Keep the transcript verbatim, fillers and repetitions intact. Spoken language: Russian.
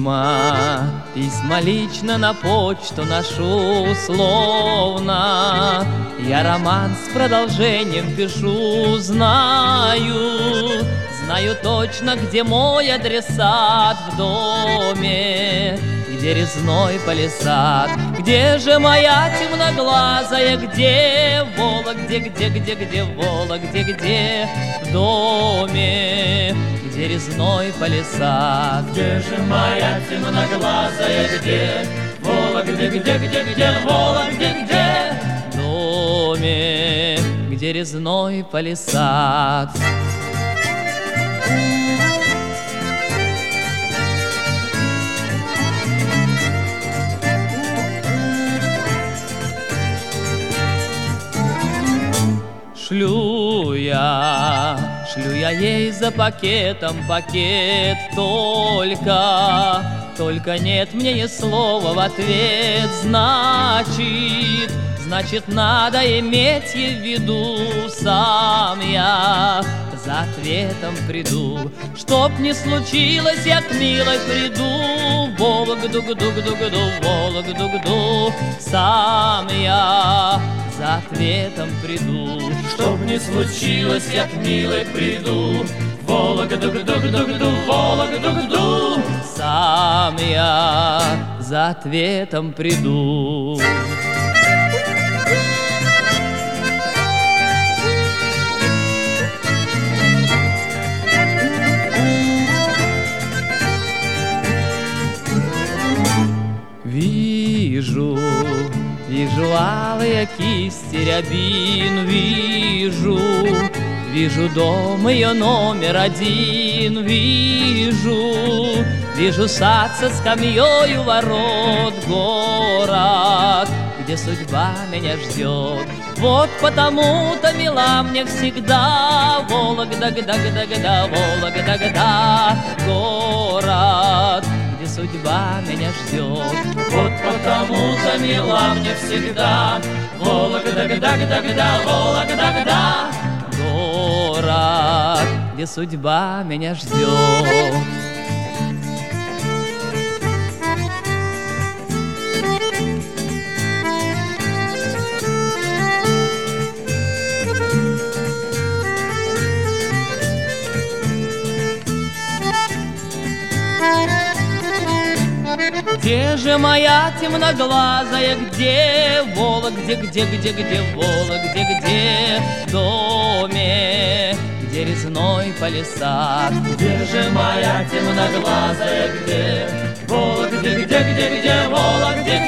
Письма, письма лично на почту ношу словно. Я роман с продолжением пишу, знаю, знаю точно, где мой адресат в доме, где резной палисад. Где же моя темноглазая, где Вола, где, где, где, где Вола, где, где в доме, где резной палисад. Где же моя темноглазая, где Вола, где, где, где, где Вола, где, где в доме, где резной палисад. Шлю я, шлю я ей за пакетом пакет, только, только нет мне ни слова в ответ. Значит, значит, надо иметь ей в виду, сам я за ответом приду. Чтоб не случилось, я к милой приду, Вологду-гду-гду-гду, Вологду-гду, сам я за ответом приду. Чтоб не случилось, я к милой приду, Вологду-гду-гду-гду, Вологду-гду, сам я за ответом приду. Вижу, вижу алые кисти рябин, вижу, вижу дом ее номер один, вижу, вижу сад со скамьей у ворот, город, где судьба меня ждет. Вот потому-то мила мне всегда Вологда-гда-гда-гда, Вологда-гда, город, где судьба меня ждет. Вот потому-то мила мне всегда Вологда-гда-гда-гда, Вологда-гда, город, где судьба меня ждет. Где же моя темноглазая, где Вола, где, где, где, где Вола, где, где в доме, где резной палисад. Где же моя темноглазая, где Вола, где, где, где, где Вола, где,